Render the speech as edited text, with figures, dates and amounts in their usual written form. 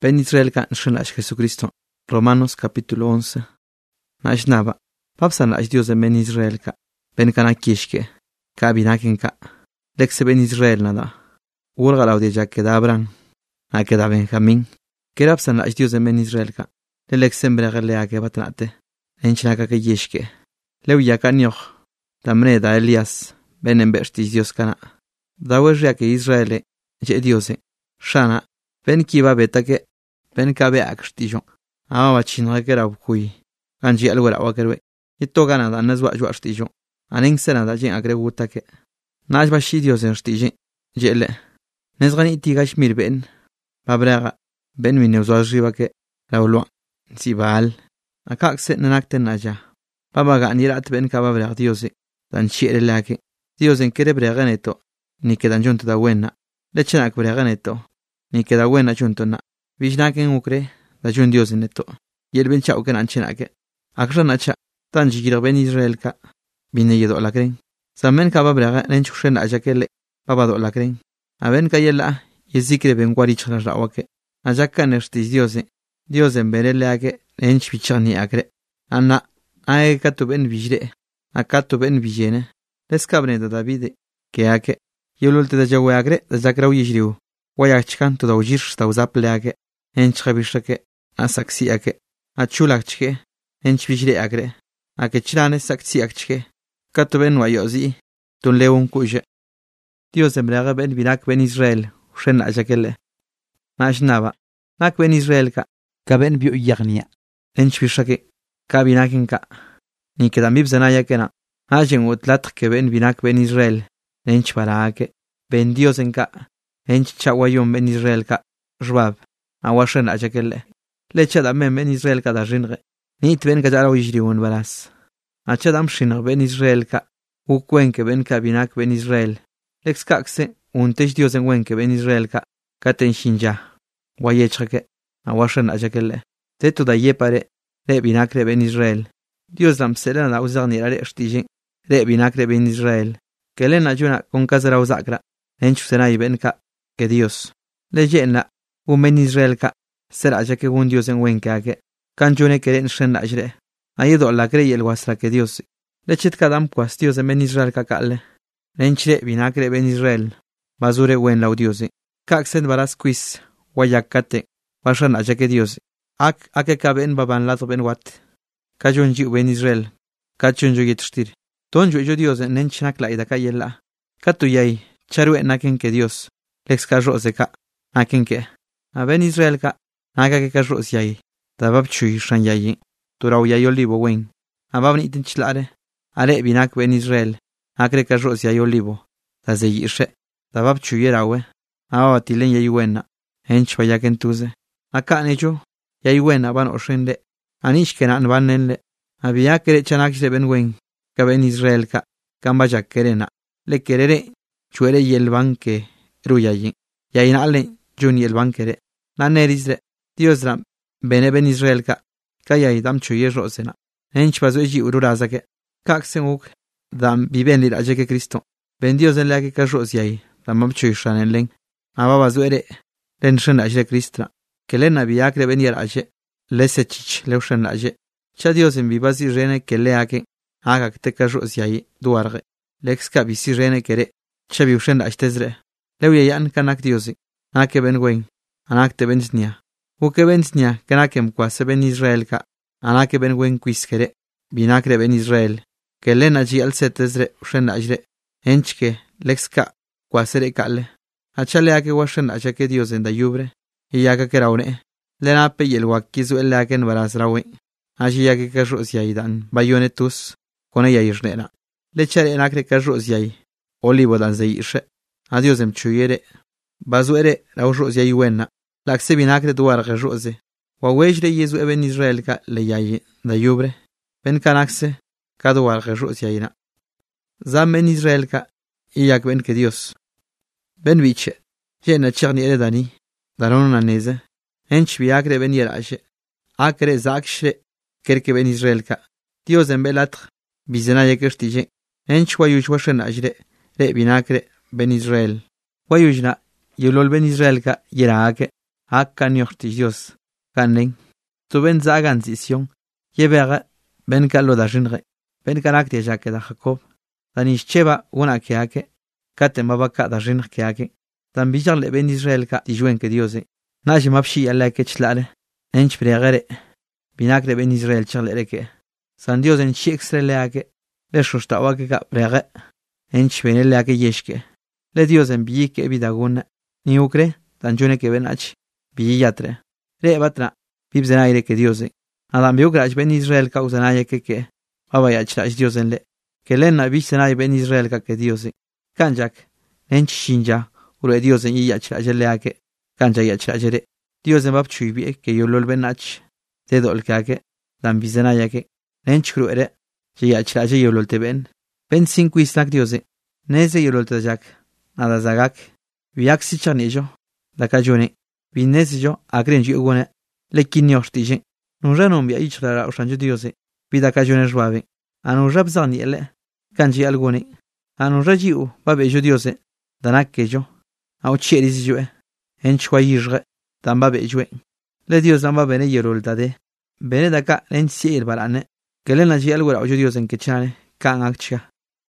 Ben Israel ka nxenlax Jesucristo. Romanos capítulo 11. Naxnaba. Papsanlax Dios en ben Israel ka. Ben kana kishke. Ka binakin ka. Lexe ben Israel nada. Urga la audieja que da Abraham. Na que da Benjamín. Kerapsanlax Dios en ben Israel ka. Le lexen bregele a que batnate. Enchnaka que yishke. Leu yakanyoch. Tamne da Elias. Ben en bestis Dios kana. Da wejria que Israel je Diose. Shana. Ben kiba betake. Ben kabe akshtijon. Ama chinga que era ukui. Kanji alwara wakerwe. Ito gana da nazwa jwa shtijon. Aning sena da jin agre wutake. Najba shi Dios en shtijin. Jele. Nezgani tigash mir ben. Babraga. Ben minewzo riba ke. Laulwa. Sibal. Akak set nanakten naja. Babaga anirat ben kababrag Diose. Dan shire lake. Dios en kere breganeto. Ni que dan junto da buena. Lechenak breganeto. Ni que da buena junto na. Vishnaken ukre. Da jun Dios en eto. Y el ben chau que nanchenake. Akra nacha. Tan jigir ben Israel ka. Bine yedo la kren. Samen kababraga nenchukshen ajakele. Babado la kren. Aben kayela. Yezikre ben guarichra rawake. Ajaka nertis Diose. Dios en berele ake. Nench bichani akre. Anna. Ae katu ben vijre. Akatu ben vijene. Leskabre da Davide. Que ake. Yululte da jawe akre. Da jakrau yishriu. Wayachkan to da ujir sta uzaple ake. Ench khabishake. Asaksi ake. Achulak chke. Ench vijre akre. Ake chirane saksi akchke. Katu ben wayozi. Tun leun kuje. Dios en braga ben binak ben Israel. Ushen ajakele. Nashnaba. Nak ben Israel ka. Ka ben biu yagnia. Ench vishake. Ka binakin ka. Ni que también zanaya que na. Hajen utlat que ben binak ben Israel. Ench paraake. Ben Dios en ka. Ench chawayon ben Israel ka. Jwab. Awashen ajakele. Lecha damen ben Israel ka da rinre. Nit ben kajara wijriun balas. Achadam shinr ben Israel ka. Ukwen que ben ka binak ben Israel. Lex kakse. Untesh Dios en wen que ben Israel ka. Katen shinja. Wayechake. Awashen ajakele. Tetu da yepare. Le binak ben Israel. Dios lam selena la uzarni la rechtijin. Re binakre ben Israel. Que le najuna con kazara uzakra. Enchu sena ben ka. Que Dios. Le jenna. Un ben Israel ka. Ser aja que un Dios en wenka que. Kanjune que en shen ajre. Ayedo la crey el wasra que Dios. Le chet kadam kwas Dios en ben Israel ka kalle. Enchre binakre ben Israel. Bazure wen la Dios. Kaksen baras quiz. Wayakate. Washan aja que Dios. Ake kaben baban lato ben wat. Kajun jiu ben Israel. Kachun jo yetshtir. Ton jo Dios en nenchnak la ida kayela. Katu yai. Charwe naken que Dios. Lex kajo zeka. Naken que. A ben Israel ka. Naka que kajo yai. Tabab chui shan yai. Turau yai olivo wen. Abab ni tinchlare. Are binak ben Israel. Akre kajo yai olivo. Taze yishe. Tabab chui rawe. Ababa tilen yai wena. Hench vayaken tuze. Aka nejo. Yai wena ban oshende. Anish que nan vanenle. Había que chanak se ben wen. Que ben Israel ka. Kamba ya querena. Le querere. Chuere y el banque. Ruyayin. Ya inale. Jun y el banquere. Nanerisre. Dios ram. Ben Israel ka. Kaya idam chuye rosena. Ench pazo eji ururazake. Kaksen uk. Dam viven lir ajeke Cristo. Ben Dios en la que kajos yai. Dam chuy shanen len. Aba bazuere. Len shen ajre Cristo. Que len había que venir aje. Lese chich leushan aje. Cha Dios en vivasi rene que le ake. Aga que te cajo siai duarge. Lex cabisi rene kere. Cha viushan achtezre. Leuye yan kanak Diosi. Ake ben wen. Anak te bensnia. Uke bensnia kanakem kwase ben Israel ka. Anake ben wen quiskere. Binakre ben Israel. Que len aji al setezre ushan ajre. Enchke lex ka kwasere kale. Achale ake washan achake Dios en da yubre. Y aka keraune. Lenape y el wakizu el laken barasrawe. Ashi ya que carros yai dan. Bayonetus. Con ella irnena. Lechare en acre carros yai. Olivo dan zeishe. Adios em chuyere. Bazuere rauros yai wena. Laxe binacre duar carrose. Wawejre yezu eben Israel ka le yai. Da yubre. Ben canaxe. Kaduar carros yaina. Zam ben Israel ka. Iyak ben que Dios. Ben biche. Jena cherni eredani. Daron aneze. Ench biagre ben yeraje. Akre zakshre. Kerke ben Israel ka. Dios en belatr. Bizena yekertije. Ench wayuj washen ajre. Re binakre ben Israel. Wayujna. Yulol ben Israel ka yeraake. Hakan yorti Dios ganen. Tu ben zagan zisión. Yebega ben kalo da jinre. Ben kanak de jake da Jacob. Danish cheba una que ake. Kate mabaka da jinre que ake. Dan bijarle ben Israel ka dijuen que Diose. Naji mapshi alla que chlale. Ench pregare. Binak de ben Israel charle reke. San Dios en chi extrele ake. Le shushta wake ka prege. Ench benele ake yeshke. Le Dios en biyike bidaguna. Ni ukre. Dan june que ben ach. Biyatre. Re batra. Bibzena ire que Diose. Adam biugrach ben Israel ka uzanaya que. Baba yachrach Dios en le. Que len na bibzena ben Israel ka que Diose. Kanjak. Ench shinja. Uro Dios en yachrach le ake. Kanja yachrach re. Dios en bab chuibi que yolol ben ach. Te dol que ake. Dan bibzena yake. Ench kru ere. Je yachrach yolol te ben. Ben 5 isnak Diose. Neze yolol te jak. Nada zagak. Viak si chanillo. Da kajone. Vinese yo agrenji ugone. Le kinyortije. Nunja nombia ichlara ushanju Diose. Vida kajone jwabe. Anunja bzani ele. Kanji algone. Anunja jiu babe jo Diose. Danak kejo. Au cheris joe. Enchwa yijre. Dan babe joe. Le Dios dan babe ne yerol dade. Bene daka len siel balane. Kelen la ji algora jo Dios en kechane. Kan akcha.